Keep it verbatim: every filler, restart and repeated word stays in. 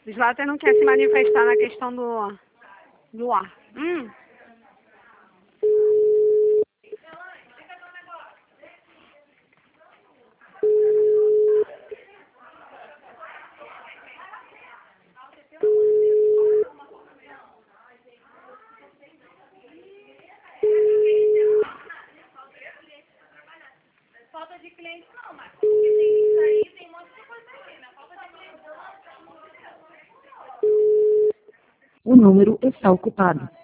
Slater não quer se manifestar na questão do, do ar. Hum. Falta de cliente não, mas porque tem isso aí, tem um monte de coisa aqui, né? Falta de cliente não. O número está ocupado.